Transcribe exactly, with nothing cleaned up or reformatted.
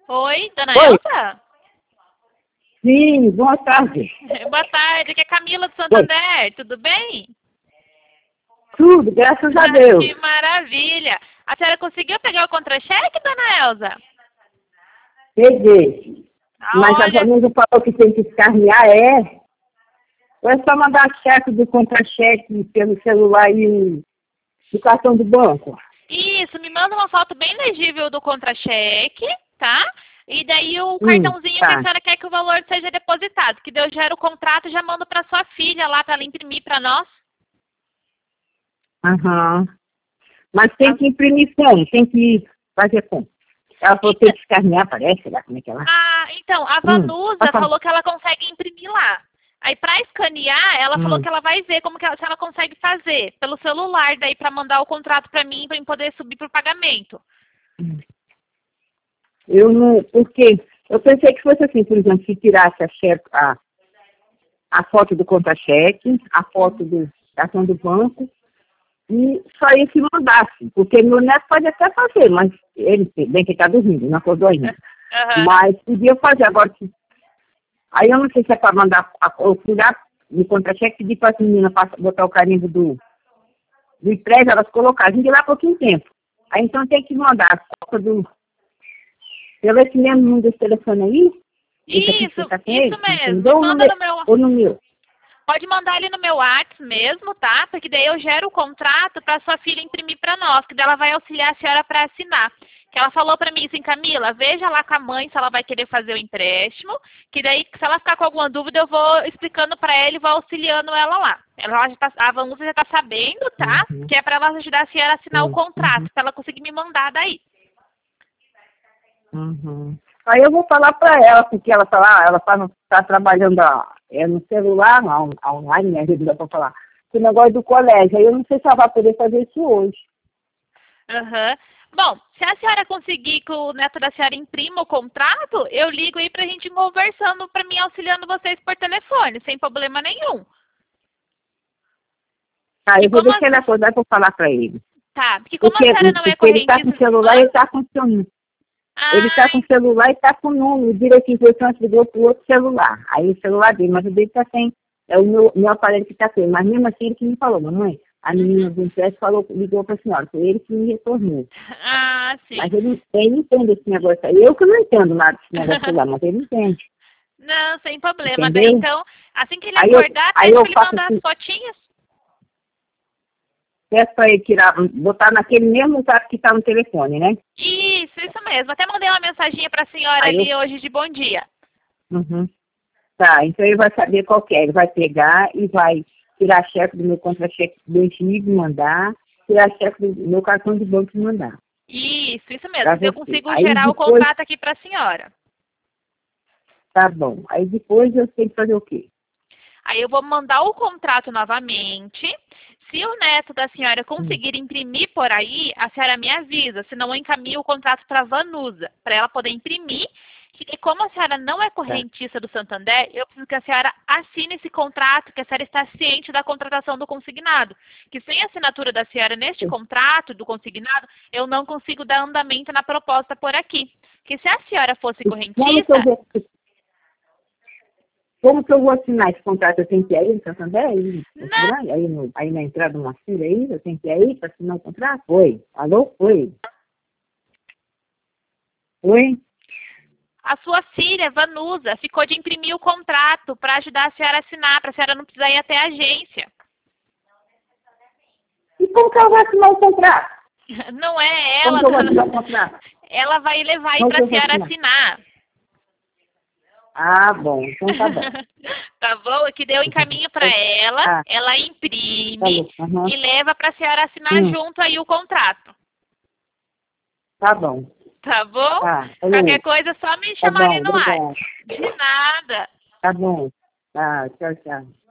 Oi, dona Oi. Elza? Sim, boa tarde. Boa tarde, aqui é Camila do Oi. Santander, tudo bem? Tudo, graças a Ah, Deus. que maravilha. A senhora conseguiu pegar o contra-cheque, dona Elza? Peguei. Ah, Mas a olha, Vanessa falou que tem que escanear, é? Ou é só mandar cheque do contra-cheque pelo celular e do cartão do banco? isso, me manda uma foto bem legível do contra-cheque, tá? E daí o Hum, cartãozinho que a tá. senhora quer que o valor seja depositado, que daí eu gero o contrato e já mando para sua filha lá para ela imprimir para nós. Aham. Mas tem Tá? que imprimir como? Tem que fazer como? Ela falou que tem Então, que escanear, parece, sei lá como é que ela... ah, então, a Hum, Vanusa passa- falou que ela consegue imprimir lá. Aí para escanear, ela falou hum, que ela vai ver como que ela, se ela consegue fazer pelo celular daí para mandar o contrato para mim para eu poder subir pro pagamento. hum. Eu não... Porque eu pensei que fosse assim, por exemplo, se tirasse a, cheque, a, a foto do contra-cheque, a foto do cartão do banco, e só isso que mandasse. Porque meu neto pode até fazer, mas ele, bem que está dormindo, não acordou ainda. Aham. Mas podia fazer agora. que- Aí eu não sei se é para mandar, a- eu fui lá no contra-cheque, pedir para as meninas pra botar o carimbo do, do empréstimo, elas colocaram, a gente lá há pouquinho tempo. Aí então tem que mandar a foto do, pelo esse mesmo número desse telefone aí, esse aqui que você Isso, está com isso ele, mesmo. entendeu? Me Ou no manda meu, no meu. ou no meu. Pode mandar ele no meu WhatsApp mesmo, tá? Porque daí eu gero o contrato para sua filha imprimir para nós, que daí ela vai auxiliar a senhora para assinar. Que ela falou para mim assim, Camila, veja lá com a mãe se ela vai querer fazer o empréstimo, que daí se ela ficar com alguma dúvida eu vou explicando para ela e vou auxiliando ela lá. Ela já tá, a Vanusa já tá sabendo, tá? Uhum, Que é para ela ajudar a senhora a assinar o uhum, contrato, uhum. para ela conseguir me mandar daí. Uhum. Aí eu vou falar para ela, porque ela fala, ela está tá trabalhando ó, é, no celular, não, online, né, não dá para falar, com o negócio do colégio. Aí eu não sei se ela vai poder fazer isso hoje. Aham. Bom, se a senhora conseguir que o neto da senhora imprima o contrato, eu ligo aí pra gente ir conversando, pra mim auxiliando vocês por telefone, sem problema nenhum. Tá, Que eu vou como a, deixar ele acordar para falar para ele. tá, porque como a Porque, senhora não é porque ele está com o correntista... celular, Hã? ele está com o seu ele está com Ai, o celular e está com o número direitinho, ele transferiu para o outro celular. Aí o celular dele, mas o dele está sem, é o meu, meu aparelho que está sem. Mas mesmo assim ele que me falou, mamãe, a menina uhum. do empréstimo falou, ligou para a senhora, foi ele que me retornou. Ah, sim. Mas ele, ele entende esse negócio aí. Eu que não entendo nada desse negócio lá, mas ele entende. Não, sem problema. Daí, Entendeu? então, assim que ele Aí eu, acordar, aí pede eu pra ele faço mandar as assim, fotinhas. peço para ele tirar, botar naquele mesmo zap que está no telefone, né? Isso, isso mesmo. Até mandei uma mensaginha pra senhora Aí eu, ali hoje de bom dia. uhum. Tá, então ele vai saber qual que é. Ele vai pegar e vai tirar cheque do meu contra-cheque do antigo e mandar, tirar cheque do meu cartão de banco e mandar. Isso, isso Pra mesmo. Eu você. consigo Aí gerar o depois, contrato aqui pra senhora. tá bom. Aí depois eu tenho que fazer o quê? Aí eu vou mandar o contrato novamente. Se o neto da senhora Hum. conseguir imprimir por aí, a senhora me avisa, senão eu encaminho o contrato para a Vanusa, para ela poder imprimir. E como a senhora não é Tá. correntista do Santander, eu preciso que a senhora assine esse contrato, que a senhora está ciente da contratação do consignado. Que sem a assinatura da senhora neste contrato do consignado, eu não consigo dar andamento na proposta por aqui. Que se a senhora fosse E como que eu correntista, vou, como que eu vou assinar esse contrato? Eu tenho que ir aí no Santander, aí, no não. Grande, aí, no, aí na entrada de uma fila aí, eu tenho que ir aí para assinar o contrato? Oi. Alô? Oi. Oi? A sua filha, Vanusa, ficou de imprimir o contrato para ajudar a senhora a assinar, para a senhora não precisar ir até a agência. E como que ela vai assinar o contrato? Não é Como ela, que eu vou assinar o dona... contrato? Ela vai levar aí Como para que a eu vou senhora assinar? assinar. Ah, bom, então tá bom. Tá bom? Que deu encaminho para ela, Ah, ela tá imprime bom. Uhum. e leva para a senhora assinar Hum, junto aí o contrato. tá bom. Tá bom? Tá, Qualquer falou. coisa é só me Tá chamar bom, aí no ar. obrigada. De nada. Tá bom. Tá, tchau, tchau.